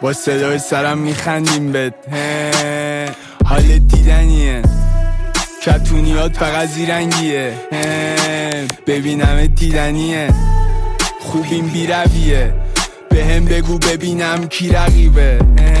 با صدای سرم میخندیم بهت. حال دیدنیه، کتونیات فقط زیرنگیه. ببینم دیدنیه، خوبیم بی رویه. به هم بگو ببینم کی رقیبه.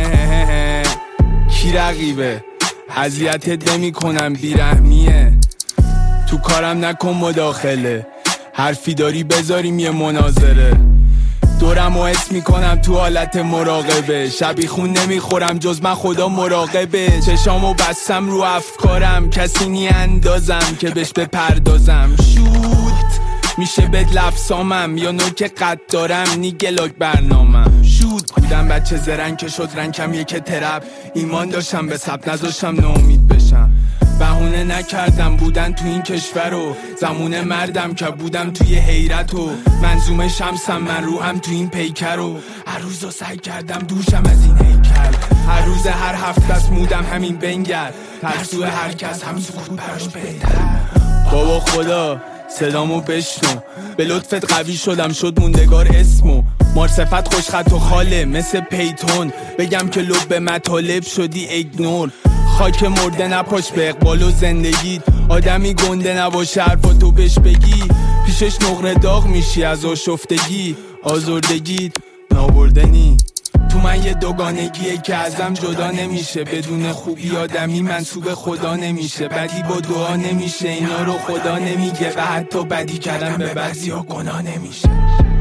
کی رقیبه؟ اذیتت نمی کنم، بیرحمیه. تو کارم نکن مداخله، حرفی داری بذاریم یه مناظره. دورم و حس میکنم تو حالت مراقبه، شبیخون نمیخورم جز من خدا مراقبه. چشامو بستم رو افکارم، کسی نی اندازم که بهش بپردازم. شوت میشه بد لفظامم یا نوک قد دارم نی گلاک برنامم. شوت بودم بچه زرنگ که شد رنگم یک ترپ. ایمان داشتم به سب نذاشتم ناامید بشم. بهونه نکردم بودن تو این کشور و زمونه مردم که بودم توی حیرت و منظومه شمسم من روحم تو این پیکر و هر روز رو سعی کردم دوشم از این هیکل. هر روز هر هفته از مودم همین بنگر، ترسوه هر کس هم سکوت براش بهتر. بابا خدا صدامو بشنو، به لطفت قوی شدم شد موندگار اسمو. مارصفت خوشخط و خاله مثل پیتون، بگم که لب به مطالب شدی ایگنور. خاک مرده نپاش به اقبال و زندگیت، آدمی گنده نباشه حرفاتو بهش بگی. پیشش نقره داغ میشی از آشفتگی، آزردگیت نابردنی. تو من یه دوگانگیه که ازم جدا نمیشه، بدون خوبی آدمی منسوب خدا نمیشه. بدی با دعا نمیشه، اینا رو خدا نمیگه و حتی بدی کردن به بعضی ها گناه نمیشه.